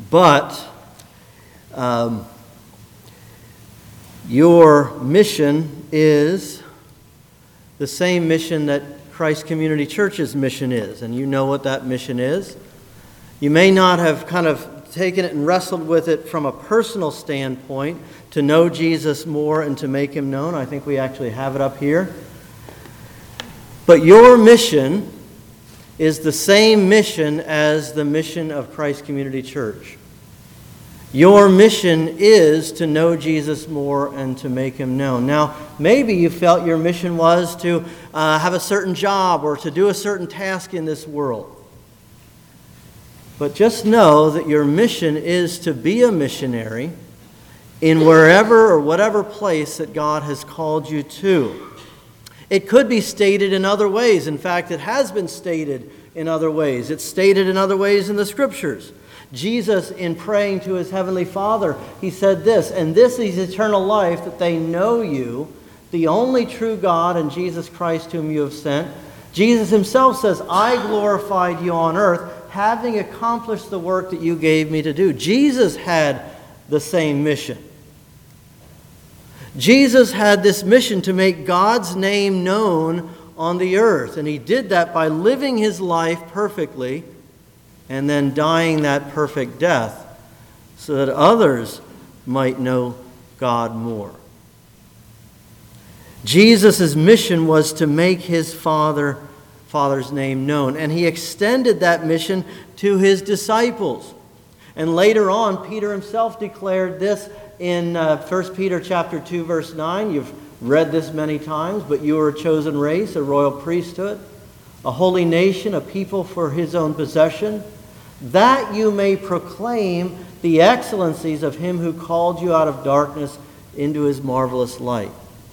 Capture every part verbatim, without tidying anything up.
But um, your mission is the same mission that Christ Community Church's mission is, and you know what that mission is. You may not have kind of taken it and wrestled with it from a personal standpoint to know Jesus more and to make him known. I think we actually have it up here. But your mission is the same mission as the mission of Christ Community Church. Your mission is to know Jesus more and to make him known. Now, maybe you felt your mission was to uh, have a certain job or to do a certain task in this world. But just know that your mission is to be a missionary in wherever or whatever place that God has called you to. It could be stated in other ways. In fact, it has been stated in other ways. It's stated in other ways in the Scriptures. Jesus, in praying to his heavenly Father, he said this, "And this is eternal life, that they know you, the only true God, and Jesus Christ whom you have sent." Jesus himself says, "I glorified you on earth, having accomplished the work that you gave me to do." Jesus had the same mission. Jesus had this mission to make God's name known on the earth, and he did that by living his life perfectly and then dying that perfect death so that others might know God more. Jesus' mission was to make his Father, Father's name known, and he extended that mission to his disciples. And later on, Peter himself declared this in uh, First Peter chapter two, verse nine. You've read this many times, "But you are a chosen race, a royal priesthood, a holy nation, a people for his own possession, that you may proclaim the excellencies of him who called you out of darkness into his marvelous light."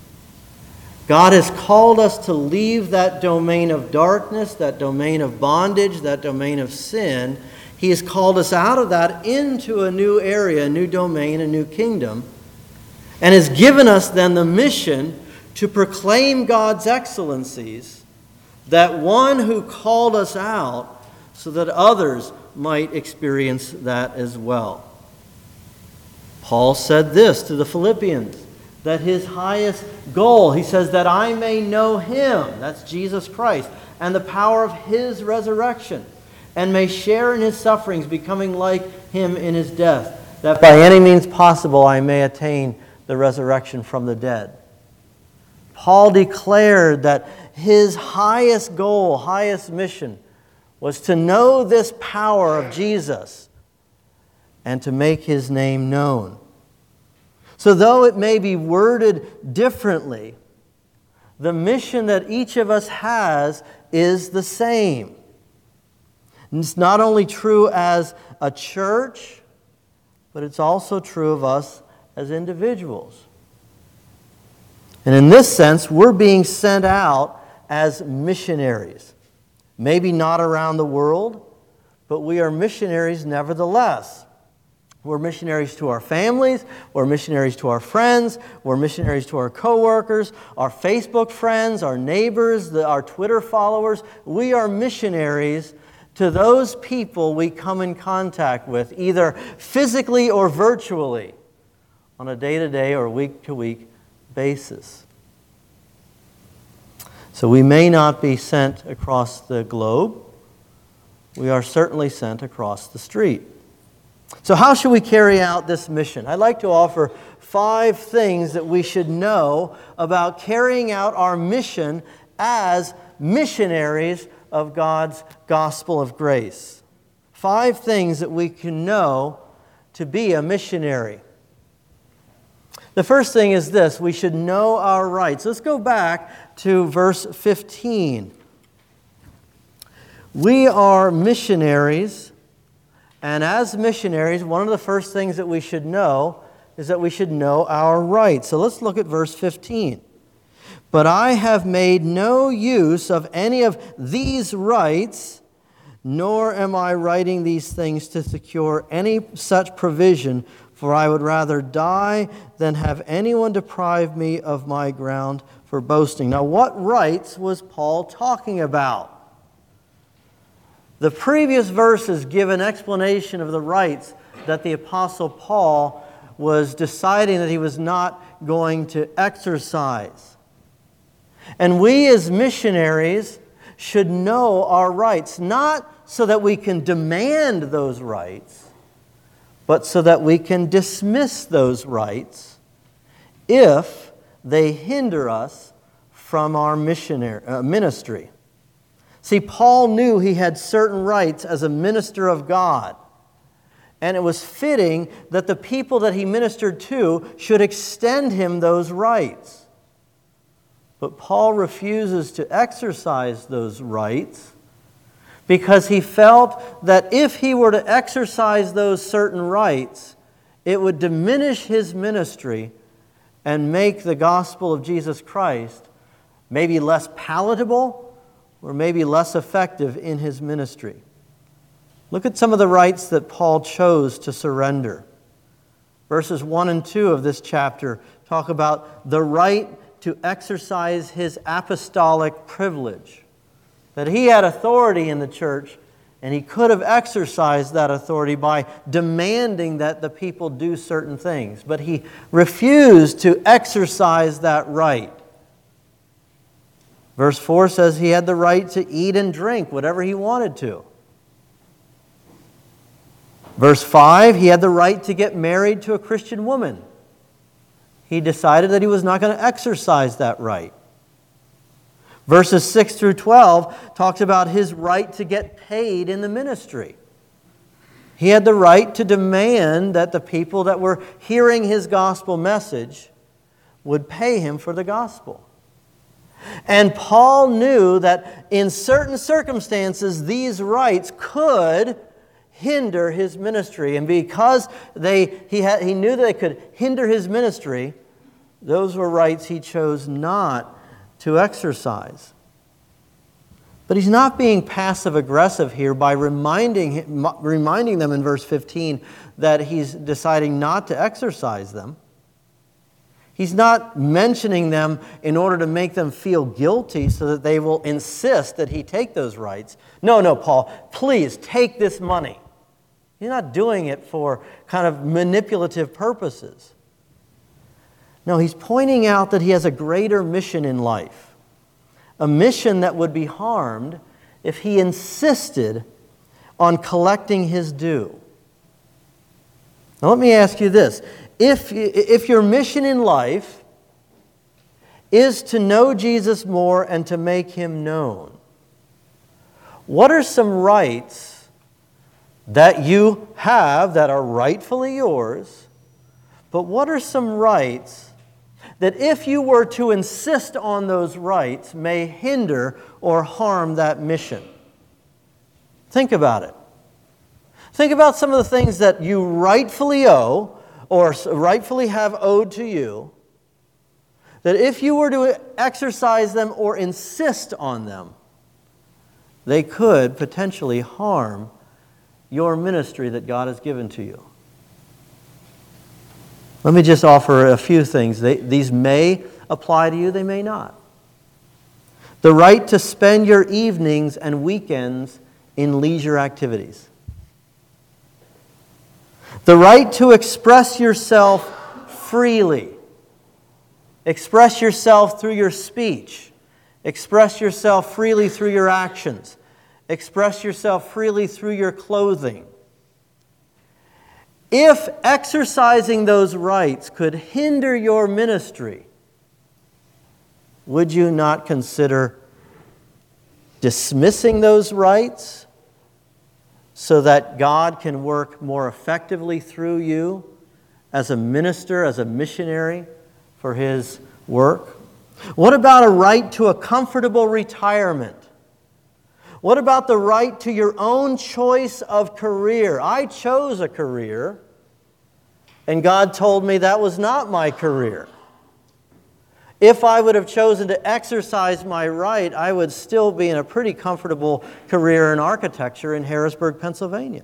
God has called us to leave that domain of darkness, that domain of bondage, that domain of sin. He has called us out of that into a new area, a new domain, a new kingdom, and has given us then the mission to proclaim God's excellencies, that one who called us out so that others might experience that as well. Paul said this to the Philippians, that his highest goal, he says, that I may know him, that's Jesus Christ, and the power of his resurrection, and may share in his sufferings, becoming like him in his death, that by any means possible I may attain the resurrection from the dead. Paul declared that his highest goal, highest mission, was to know this power of Jesus and to make his name known. So though it may be worded differently, the mission that each of us has is the same. And it's not only true as a church, but it's also true of us as individuals. And in this sense, we're being sent out as missionaries. Maybe not around the world, but we are missionaries nevertheless. We're missionaries to our families, we're missionaries to our friends, we're missionaries to our coworkers, our Facebook friends, our neighbors, the, our Twitter followers. We are missionaries to those people we come in contact with, either physically or virtually, on a day-to-day or week-to-week basis. So we may not be sent across the globe. We are certainly sent across the street. So how should we carry out this mission? I'd like to offer five things that we should know about carrying out our mission as missionaries of God's gospel of grace. Five things that we can know to be a missionary. The first thing is this: we should know our rights. Let's go back to verse fifteen. We are missionaries, and as missionaries, one of the first things that we should know is that we should know our rights. So let's look at verse fifteen. "But I have made no use of any of these rights, nor am I writing these things to secure any such provision, for I would rather die than have anyone deprive me of my ground for boasting." Now, what rights was Paul talking about? The previous verses give an explanation of the rights that the Apostle Paul was deciding that he was not going to exercise. And we as missionaries should know our rights, not so that we can demand those rights, but so that we can dismiss those rights if they hinder us from our missionary uh, ministry. See, Paul knew he had certain rights as a minister of God, and it was fitting that the people that he ministered to should extend him those rights. But Paul refuses to exercise those rights because he felt that if he were to exercise those certain rights, it would diminish his ministry and make the gospel of Jesus Christ maybe less palatable or maybe less effective in his ministry. Look at some of the rights that Paul chose to surrender. Verses one and two of this chapter talk about the right to exercise his apostolic privilege. That he had authority in the church, and he could have exercised that authority by demanding that the people do certain things. But he refused to exercise that right. Verse four says he had the right to eat and drink whatever he wanted to. Verse five, he had the right to get married to a Christian woman. He decided that he was not going to exercise that right. Verses six through twelve talks about his right to get paid in the ministry. He had the right to demand that the people that were hearing his gospel message would pay him for the gospel. And Paul knew that in certain circumstances, these rights could hinder his ministry. And because they, he, had, he knew that they could hinder his ministry, those were rights he chose not to exercise. But he's not being passive-aggressive here by reminding, reminding them in verse fifteen that he's deciding not to exercise them. He's not mentioning them in order to make them feel guilty so that they will insist that he take those rights. No, no, Paul, please take this money. He's not doing it for kind of manipulative purposes. No, he's pointing out that he has a greater mission in life, a mission that would be harmed if he insisted on collecting his due. Now let me ask you this. If, if your mission in life is to know Jesus more and to make him known, what are some rights that you have that are rightfully yours, but what are some rights that if you were to insist on those rights may hinder or harm that mission? Think about it. Think about some of the things that you rightfully owe or rightfully have owed to you, that if you were to exercise them or insist on them, they could potentially harm your ministry that God has given to you. Let me just offer a few things. They, these may apply to you, they may not. The right to spend your evenings and weekends in leisure activities. The right to express yourself freely. Express yourself through your speech. Express yourself freely through your actions. Express yourself freely through your clothing. If exercising those rights could hinder your ministry, would you not consider dismissing those rights so that God can work more effectively through you as a minister, as a missionary for his work? What about a right to a comfortable retirement? What about the right to your own choice of career? I chose a career, and God told me that was not my career. If I would have chosen to exercise my right, I would still be in a pretty comfortable career in architecture in Harrisburg, Pennsylvania.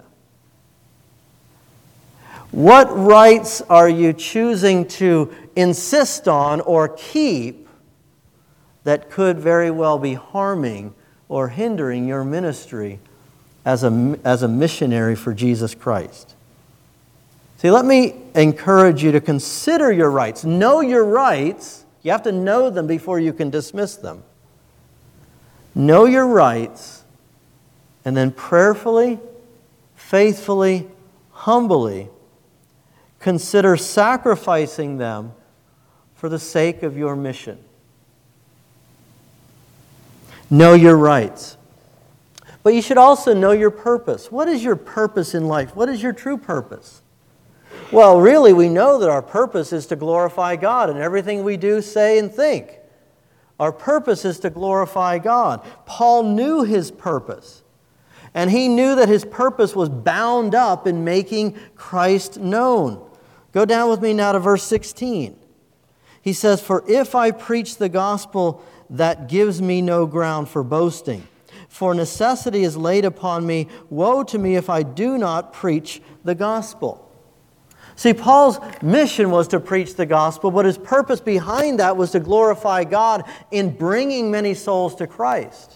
What rights are you choosing to insist on or keep that could very well be harming or hindering your ministry as a, as a missionary for Jesus Christ? See, let me encourage you to consider your rights. Know your rights. You have to know them before you can dismiss them. Know your rights, and then prayerfully, faithfully, humbly consider sacrificing them for the sake of your mission. Know your rights. But you should also know your purpose. What is your purpose in life? What is your true purpose? Well, really, we know that our purpose is to glorify God in everything we do, say, and think. Our purpose is to glorify God. Paul knew his purpose. And he knew that his purpose was bound up in making Christ known. Go down with me now to verse sixteen. He says, "For if I preach the gospel, that gives me no ground for boasting. For necessity is laid upon me. Woe to me if I do not preach the gospel." See, Paul's mission was to preach the gospel, but his purpose behind that was to glorify God in bringing many souls to Christ.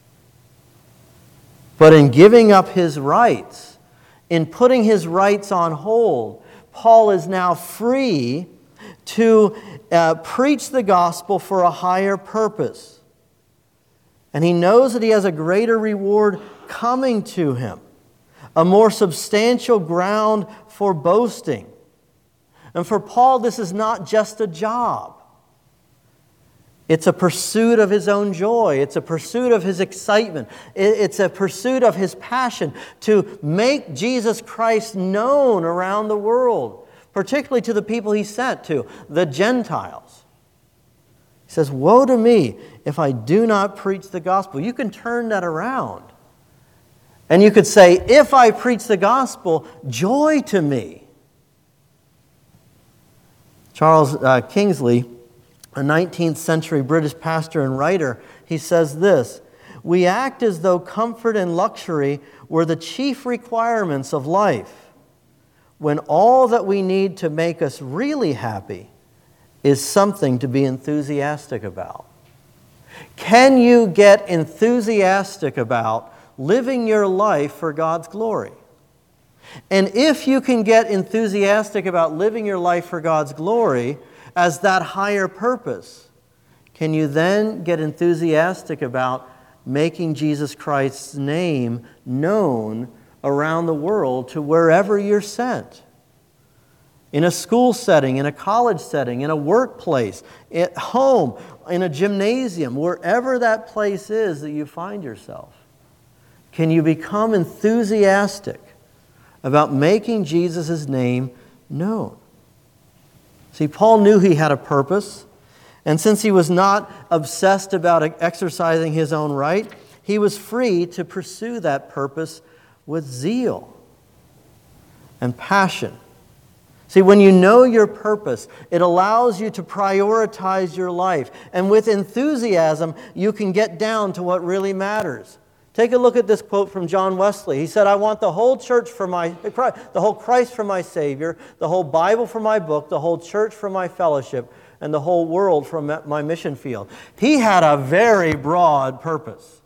But in giving up his rights, in putting his rights on hold, Paul is now free to uh, preach the gospel for a higher purpose. And he knows that he has a greater reward coming to him, a more substantial ground for boasting. And for Paul, this is not just a job. It's a pursuit of his own joy. It's a pursuit of his excitement. It's a pursuit of his passion to make Jesus Christ known around the world, particularly to the people he sent to, the Gentiles. He says, "Woe to me if I do not preach the gospel." You can turn that around. And you could say, if I preach the gospel, joy to me. Charles uh, Kingsley, a nineteenth century British pastor and writer, he says this: "We act as though comfort and luxury were the chief requirements of life, when all that we need to make us really happy is something to be enthusiastic about." Can you get enthusiastic about living your life for God's glory? And if you can get enthusiastic about living your life for God's glory as that higher purpose, can you then get enthusiastic about making Jesus Christ's name known around the world to wherever you're sent? In a school setting, in a college setting, in a workplace, at home, in a gymnasium, wherever that place is that you find yourself. Can you become enthusiastic about making Jesus' name known? See, Paul knew he had a purpose, and since he was not obsessed about exercising his own right, he was free to pursue that purpose with zeal and passion. See, when you know your purpose, it allows you to prioritize your life, and with enthusiasm, you can get down to what really matters. Take a look at this quote from John Wesley. He said, "I want the whole church for my, the whole Christ for my Savior, the whole Bible for my book, the whole church for my fellowship, and the whole world for my mission field." He had a very broad purpose.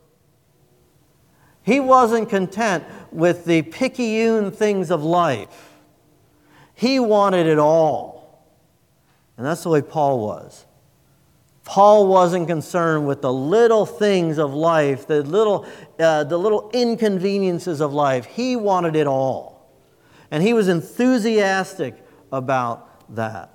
He wasn't content with the picayune things of life. He wanted it all. And that's the way Paul was. Paul wasn't concerned with the little things of life, the little, uh, the little inconveniences of life. He wanted it all. And he was enthusiastic about that.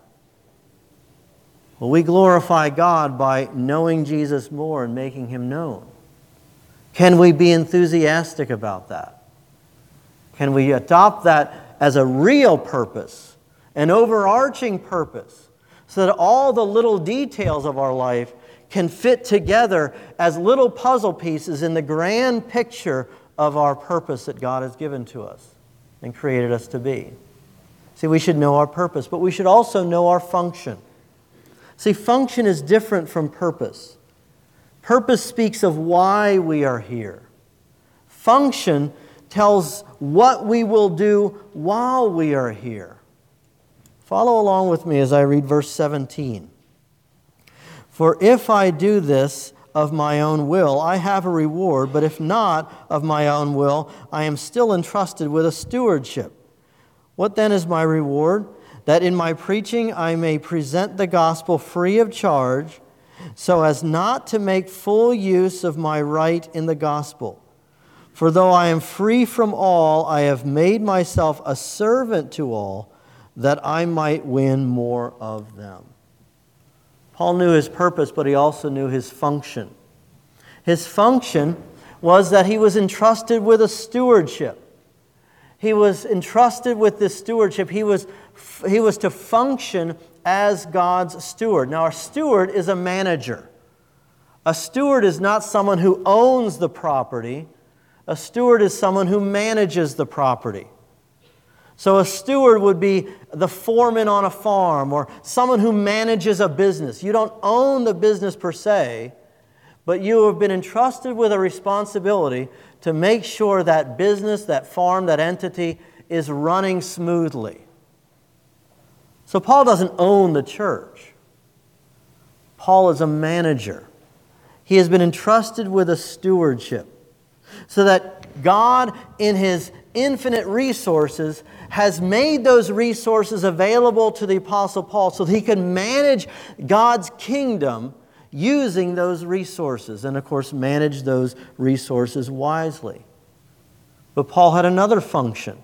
Well, we glorify God by knowing Jesus more and making Him known. Can we be enthusiastic about that? Can we adopt that as a real purpose, an overarching purpose, so that all the little details of our life can fit together as little puzzle pieces in the grand picture of our purpose that God has given to us and created us to be? See, we should know our purpose, but we should also know our function. See, function is different from purpose. Purpose speaks of why we are here. Function tells what we will do while we are here. Follow along with me as I read verse seventeen. "For if I do this of my own will, I have a reward, but if not of my own will, I am still entrusted with a stewardship. What then is my reward? That in my preaching I may present the gospel free of charge, so as not to make full use of my right in the gospel. For though I am free from all, I have made myself a servant to all, that I might win more of them. Paul knew his purpose, but he also knew his function. His function was that he was entrusted with a stewardship. He was entrusted with this stewardship. He was, he was to function as God's steward. Now, a steward is a manager. A steward is not someone who owns the property. A steward is someone who manages the property. So a steward would be the foreman on a farm or someone who manages a business. You don't own the business per se, but you have been entrusted with a responsibility to make sure that business, that farm, that entity is running smoothly. So Paul doesn't own the church. Paul is a manager. He has been entrusted with a stewardship so that God, in His infinite resources, has made those resources available to the Apostle Paul so that he can manage God's kingdom using those resources, and of course manage those resources wisely. But Paul had another function.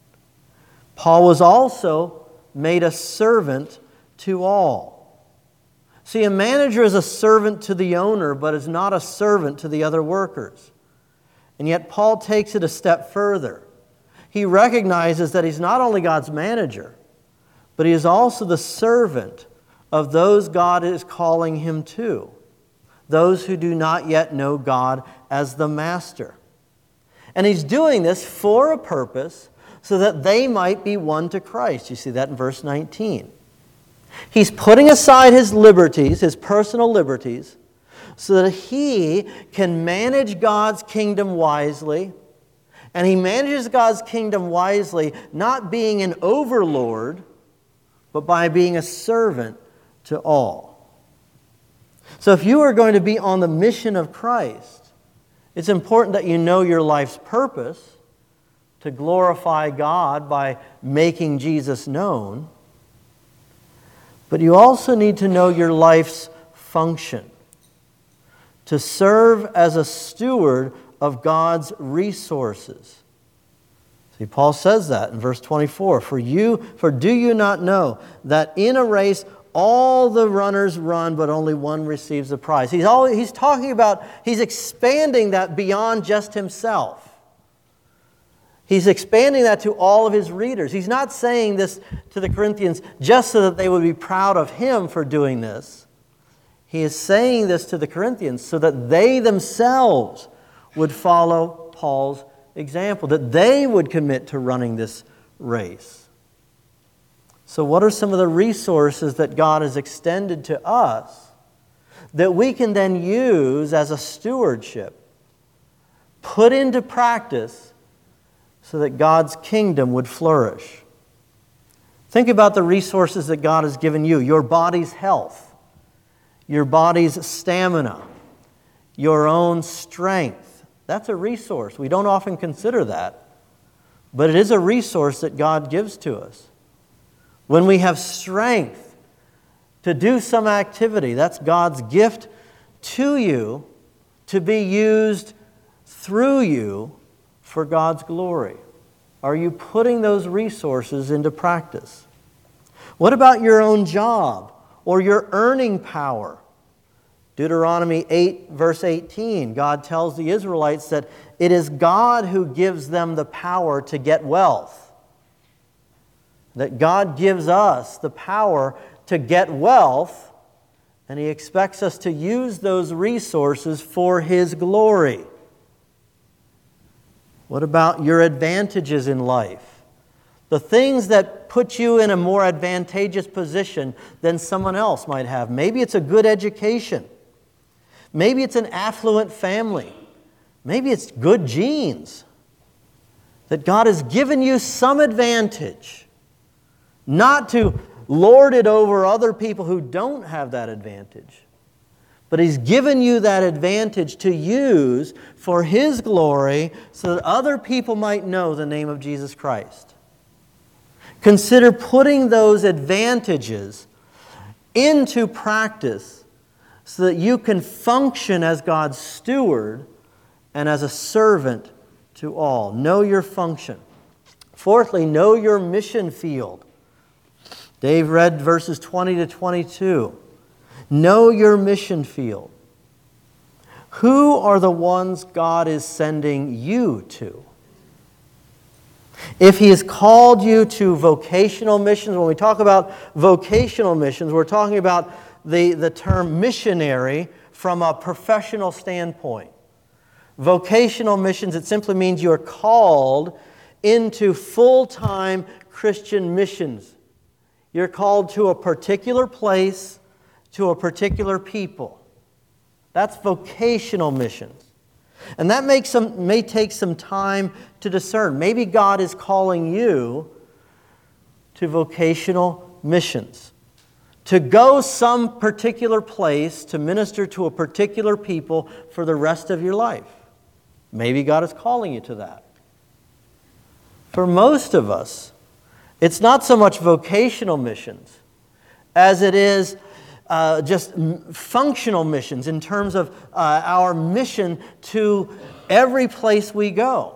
Paul was also made a servant to all. See, a manager is a servant to the owner, but is not a servant to the other workers. And yet Paul takes it a step further. He recognizes that he's not only God's manager, but he is also the servant of those God is calling him to, those who do not yet know God as the master. And he's doing this for a purpose so that they might be won to Christ. You see that in verse nineteen. He's putting aside his liberties, his personal liberties, so that he can manage God's kingdom wisely. And he manages God's kingdom wisely, not being an overlord, but by being a servant to all. So if you are going to be on the mission of Christ, it's important that you know your life's purpose, to glorify God by making Jesus known. But you also need to know your life's function, to serve as a steward of God's resources. See, Paul says that in verse twenty-four. For you, for do you not know that in a race all the runners run, but only one receives the prize? He's always, he's talking about, he's expanding that beyond just himself. He's expanding that to all of his readers. He's not saying this to the Corinthians just so that they would be proud of him for doing this. He is saying this to the Corinthians so that they themselves would follow Paul's example, that they would commit to running this race. So what are some of the resources that God has extended to us that we can then use as a stewardship, put into practice so that God's kingdom would flourish? Think about the resources that God has given you: your body's health, your body's stamina, your own strength. That's a resource. We don't often consider that, but it is a resource that God gives to us. When we have strength to do some activity, that's God's gift to you to be used through you for God's glory. Are you putting those resources into practice? What about your own job or your earning power? Deuteronomy eight, verse eighteen, God tells the Israelites that it is God who gives them the power to get wealth. That God gives us the power to get wealth, and He expects us to use those resources for His glory. What about your advantages in life? The things that put you in a more advantageous position than someone else might have. Maybe it's a good education. Maybe it's an affluent family. Maybe it's good genes. That God has given you some advantage, not to lord it over other people who don't have that advantage, but He's given you that advantage to use for His glory so that other people might know the name of Jesus Christ. Consider putting those advantages into practice so that you can function as God's steward and as a servant to all. Know your function. Fourthly, know your mission field. Dave read verses twenty to twenty-two. Know your mission field. Who are the ones God is sending you to? If He has called you to vocational missions, when we talk about vocational missions, we're talking about the, the term missionary from a professional standpoint. Vocational missions, it simply means you're called into full-time Christian missions. You're called to a particular place, to a particular people. That's vocational missions. And that makes some, may take some time to discern. Maybe God is calling you to vocational missions. To go some particular place to minister to a particular people for the rest of your life. Maybe God is calling you to that. For most of us, it's not so much vocational missions as it is uh, just functional missions in terms of uh, our mission to every place we go.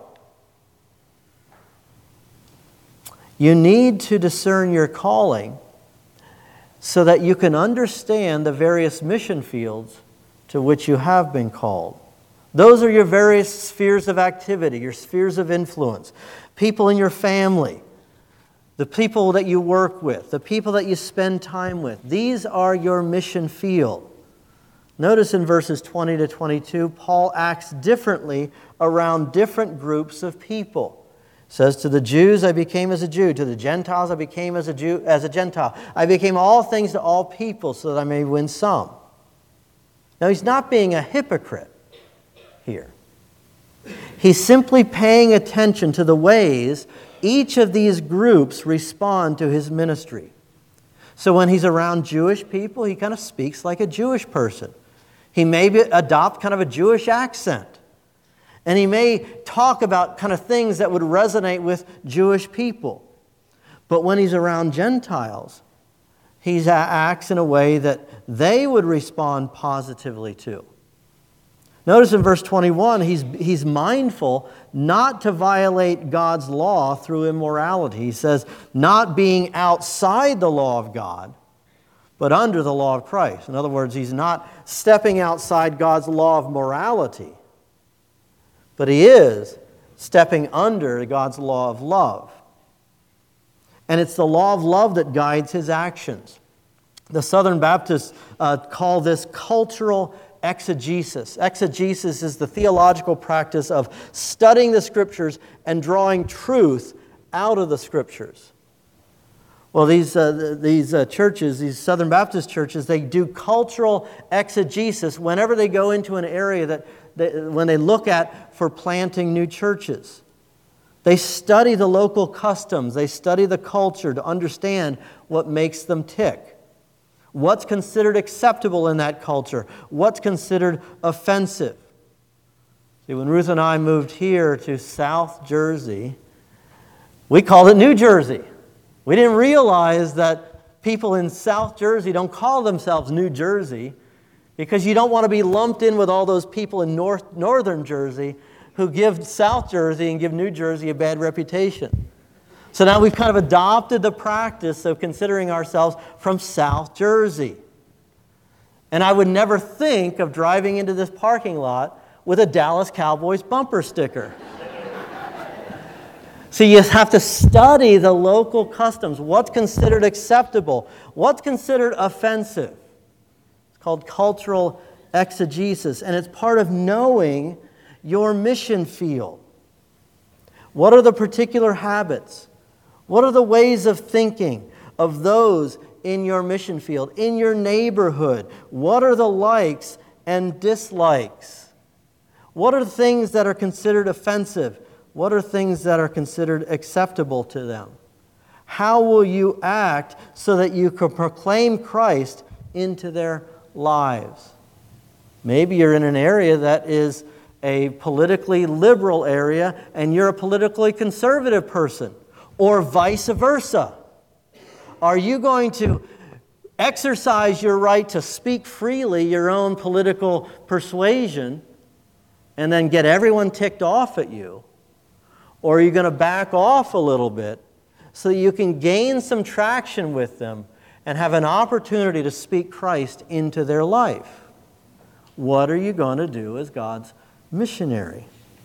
You need to discern your calling so that you can understand the various mission fields to which you have been called. Those are your various spheres of activity, your spheres of influence. People in your family, the people that you work with, the people that you spend time with. These are your mission field. Notice in verses twenty to twenty-two, Paul acts differently around different groups of people. It says, to the Jews I became as a Jew, to the Gentiles I became as a Jew, as a Gentile. I became all things to all people so that I may win some. Now he's not being a hypocrite here. He's simply paying attention to the ways each of these groups respond to his ministry. So when he's around Jewish people, he kind of speaks like a Jewish person. He may adopt kind of a Jewish accent. And he may talk about kind of things that would resonate with Jewish people. But when he's around Gentiles, he acts in a way that they would respond positively to. Notice in verse twenty-one, he's, he's mindful not to violate God's law through immorality. He says, not being outside the law of God, but under the law of Christ. In other words, he's not stepping outside God's law of morality, but he is stepping under God's law of love. And it's the law of love that guides his actions. The Southern Baptists uh, call this cultural exegesis. Exegesis is the theological practice of studying the Scriptures and drawing truth out of the Scriptures. Well, these uh, these uh, churches, these Southern Baptist churches, they do cultural exegesis whenever they go into an area that, they, when they look at for planting new churches. They study the local customs. They study the culture to understand what makes them tick. What's considered acceptable in that culture? What's considered offensive? See, when Ruth and I moved here to South Jersey, we called it New Jersey. We didn't realize that people in South Jersey don't call themselves New Jersey because you don't want to be lumped in with all those people in North Northern Jersey who give South Jersey and give New Jersey a bad reputation. So now we've kind of adopted the practice of considering ourselves from South Jersey. And I would never think of driving into this parking lot with a Dallas Cowboys bumper sticker. So you have to study the local customs. What's considered acceptable? What's considered offensive? It's called cultural exegesis. And it's part of knowing your mission field. What are the particular habits? What are the ways of thinking of those in your mission field, in your neighborhood? What are the likes and dislikes? What are the things that are considered offensive? What are things that are considered acceptable to them? How will you act so that you can proclaim Christ into their lives? Maybe you're in an area that is a politically liberal area and you're a politically conservative person. Or vice versa. Are you going to exercise your right to speak freely your own political persuasion and then get everyone ticked off at you? Or are you going to back off a little bit so that you can gain some traction with them and have an opportunity to speak Christ into their life? What are you going to do as God's missionary?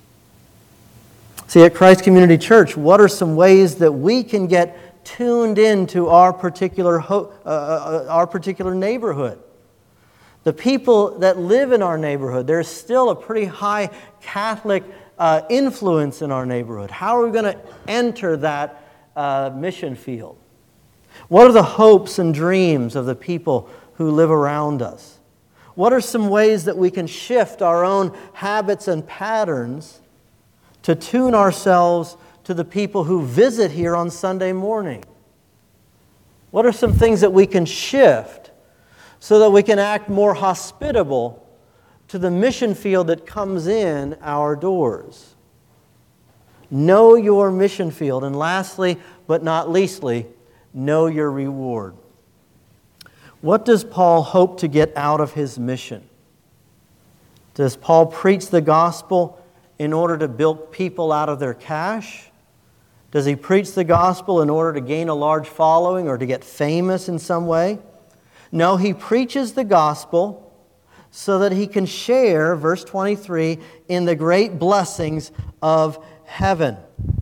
See, at Christ Community Church, what are some ways that we can get tuned into our particular ho- uh, uh, our particular neighborhood? The people that live in our neighborhood, there's still a pretty high Catholic uh, influence in our neighborhood. How are we going to enter that uh, mission field? What are the hopes and dreams of the people who live around us? What are some ways that we can shift our own habits and patterns to tune ourselves to the people who visit here on Sunday morning? What are some things that we can shift so that we can act more hospitable to the mission field that comes in our doors? Know your mission field. And lastly, but not leastly, know your reward. What does Paul hope to get out of his mission? Does Paul preach the gospel in order to bilk people out of their cash? Does he preach the gospel in order to gain a large following or to get famous in some way? No, he preaches the gospel so that he can share, verse twenty-three, in the great blessings of heaven.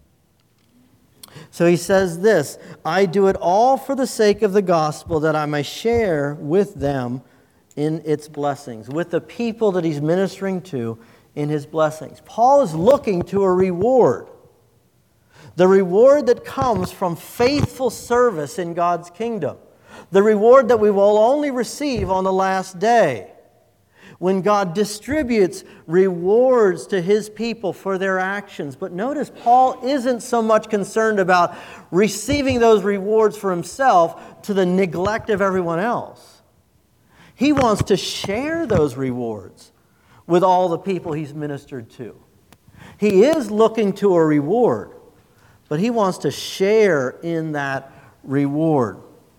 So he says this, I do it all for the sake of the gospel, that I may share with them in its blessings, with the people that he's ministering to in his blessings. Paul is looking to a reward. The reward that comes from faithful service in God's kingdom. The reward that we will only receive on the last day, when God distributes rewards to his people for their actions. But notice, Paul isn't so much concerned about receiving those rewards for himself to the neglect of everyone else. He wants to share those rewards with all the people he's ministered to. He is looking to a reward, but he wants to share in that reward.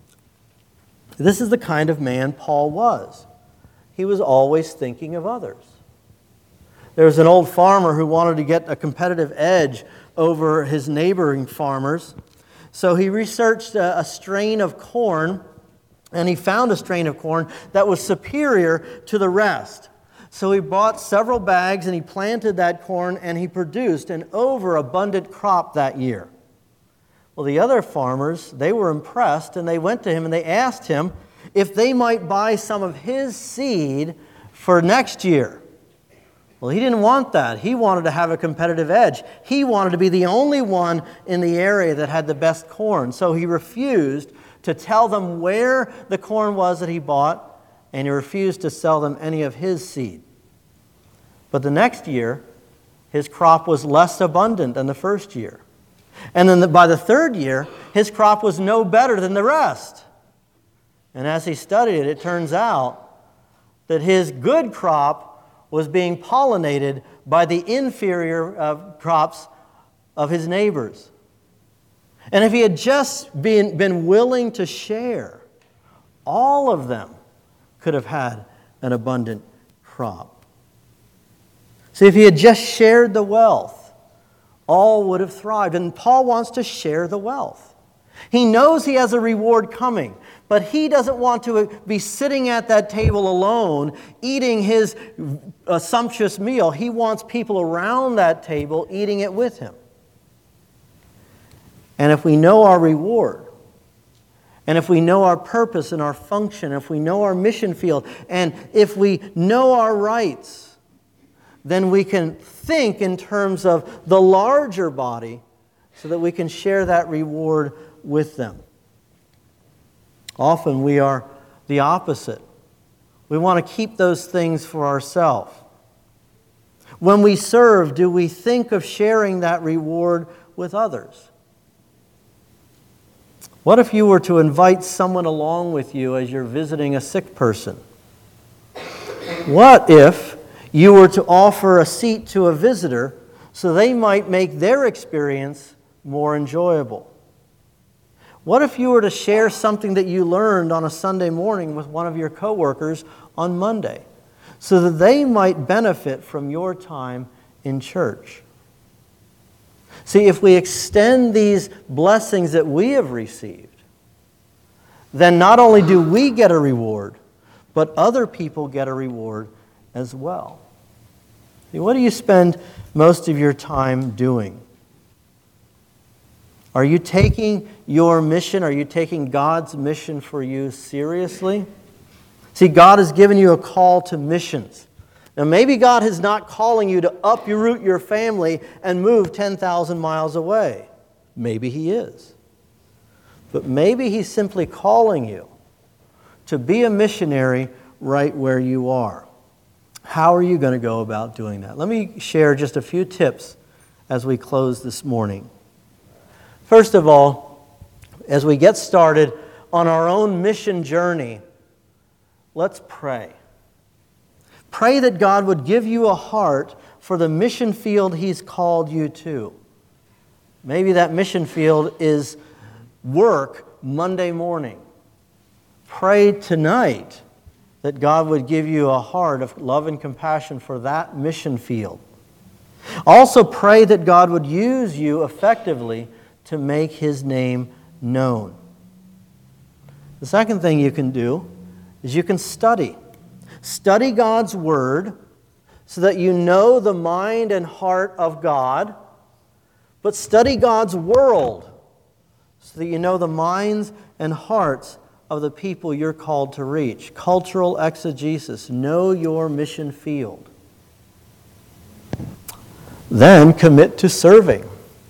This is the kind of man Paul was. He was always thinking of others. There was an old farmer who wanted to get a competitive edge over his neighboring farmers. So he researched a, a strain of corn, and he found a strain of corn that was superior to the rest. So he bought several bags and he planted that corn, and he produced an overabundant crop that year. Well, the other farmers, they were impressed, and they went to him and they asked him if they might buy some of his seed for next year. Well, he didn't want that. He wanted to have a competitive edge. He wanted to be the only one in the area that had the best corn. So he refused to tell them where the corn was that he bought, and he refused to sell them any of his seed. But the next year, his crop was less abundant than the first year. And then the, by the third year, his crop was no better than the rest. And as he studied it, it turns out that his good crop was being pollinated by the inferior uh, crops of his neighbors. And if he had just been, been willing to share, all of them could have had an abundant crop. See, if he had just shared the wealth, all would have thrived. And Paul wants to share the wealth. He knows he has a reward coming, but he doesn't want to be sitting at that table alone, eating his uh, sumptuous meal. He wants people around that table eating it with him. And if we know our reward, and if we know our purpose and our function, if we know our mission field, and if we know our rights, then we can think in terms of the larger body so that we can share that reward with them. Often we are the opposite. We want to keep those things for ourselves. When we serve, do we think of sharing that reward with others? What if you were to invite someone along with you as you're visiting a sick person? What if you were to offer a seat to a visitor so they might make their experience more enjoyable? What if you were to share something that you learned on a Sunday morning with one of your coworkers on Monday, so that they might benefit from your time in church? See, if we extend these blessings that we have received, then not only do we get a reward, but other people get a reward as well. See, what do you spend most of your time doing? Are you taking your mission, are you taking God's mission for you seriously? See, God has given you a call to missions. Now, maybe God is not calling you to uproot your family and move ten thousand miles away. Maybe He is. But maybe He's simply calling you to be a missionary right where you are. How are you going to go about doing that? Let me share just a few tips as we close this morning. First of all, as we get started on our own mission journey, let's pray. Pray that God would give you a heart for the mission field He's called you to. Maybe that mission field is work Monday morning. Pray tonight that God would give you a heart of love and compassion for that mission field. Also pray that God would use you effectively to make His name known. The second thing you can do is you can study. Study God's Word so that you know the mind and heart of God, but study God's world so that you know the minds and hearts of the people you're called to reach. Cultural exegesis. Know your mission field. Then commit to serving.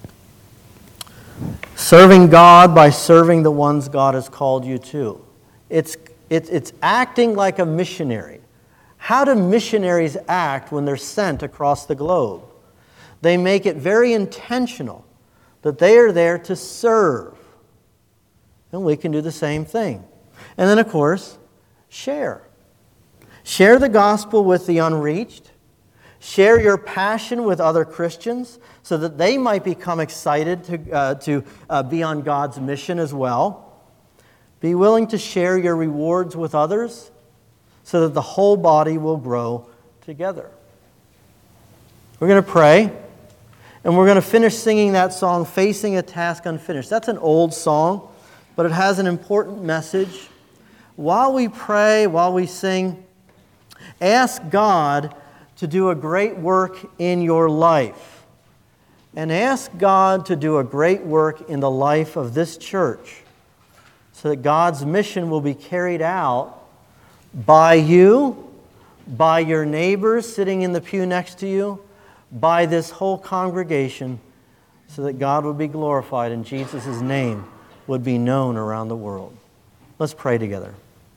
Serving God by serving the ones God has called you to. It's, it's, it's acting like a missionary. How do missionaries act when they're sent across the globe? They make it very intentional that they are there to serve. And we can do the same thing. And then, of course, share. Share the gospel with the unreached. Share your passion with other Christians so that they might become excited to, uh, to uh, be on God's mission as well. Be willing to share your rewards with others so that the whole body will grow together. We're going to pray, and we're going to finish singing that song, Facing a Task Unfinished. That's an old song, but it has an important message. While we pray, while we sing, ask God to do a great work in your life. And ask God to do a great work in the life of this church so that God's mission will be carried out by you, by your neighbors sitting in the pew next to you, by this whole congregation, so that God would be glorified and Jesus' name would be known around the world. Let's pray together.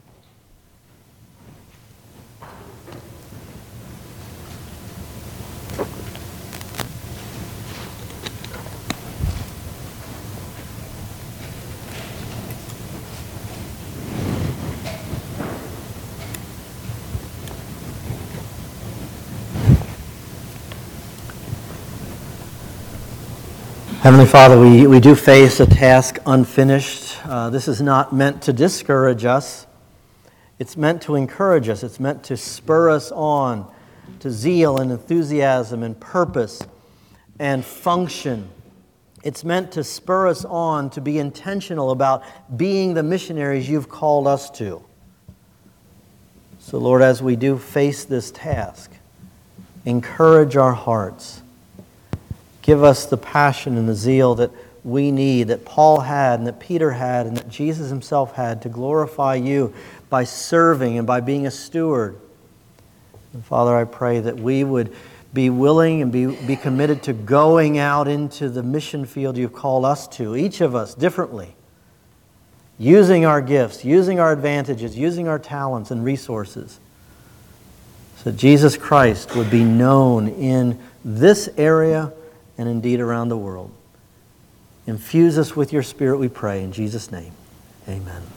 Heavenly Father, we, we do face a task unfinished. Uh, this is not meant to discourage us. It's meant to encourage us. It's meant to spur us on to zeal and enthusiasm and purpose and function. It's meant to spur us on to be intentional about being the missionaries you've called us to. So, Lord, as we do face this task, encourage our hearts. Give us the passion and the zeal that we need, that Paul had and that Peter had and that Jesus himself had to glorify you by serving and by being a steward. And Father, I pray that we would be willing and be, be committed to going out into the mission field you've called us to, each of us differently, using our gifts, using our advantages, using our talents and resources, so that Jesus Christ would be known in this area and indeed around the world. Infuse us with your Spirit, we pray. In Jesus' name, amen.